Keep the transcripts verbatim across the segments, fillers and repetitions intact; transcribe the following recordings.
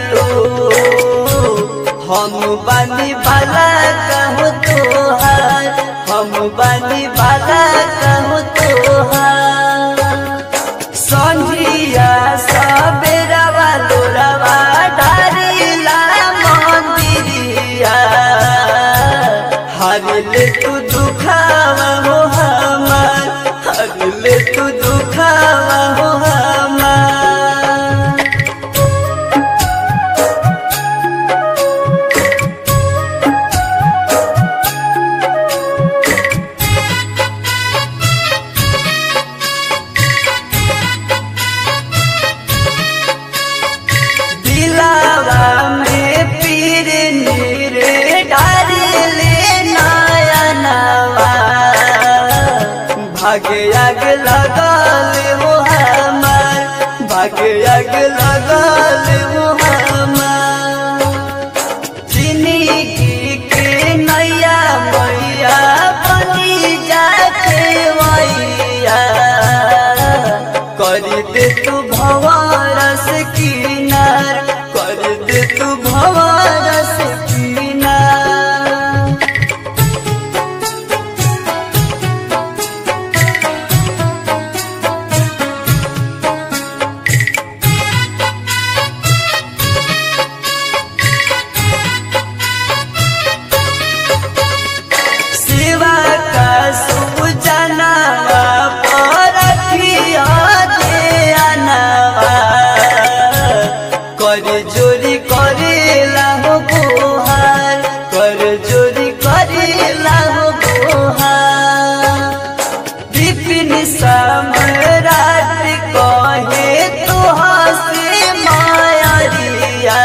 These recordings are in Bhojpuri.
कैलू हम बानी बाला कहूँ तोहार हम बानी बाला कहूँ तोहार संझिया सबेरा वालोरवा डारिला मंदिरिया हरले तू दुखावा हो हमार हरले तू दुखावा हो हमार दिलावा में पीर नीरे डारिले नयनवा भागे आग लगल हो हमार भागे आग लगल हो हमार जिंदगी के नैया मैया बनी जाके वैया कर दे तू भंवरस किनार कर दे तू भंवरस किनार शिवा का सुजनवा परखिया दे अनवा कर जोरी करेला हो गोहार कर जोरी करेला हो गोहार विपिन सम्राट कहे तोहार से मायरिया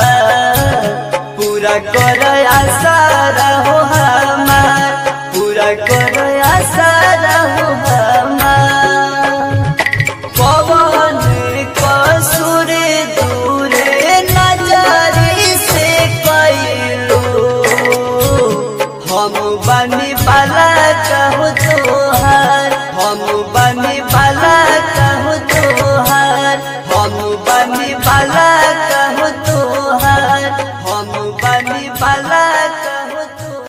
पूरा कर आशा रहो हमार पूरा कर आशा रहो हमार पवन कसुर दूरे नजरी से कैलू हम बनी बाला कहूँ तोहार हम बनी बाला कहूँ तोहार हम बनी बाला कहूँ तोहार हम बनी बाला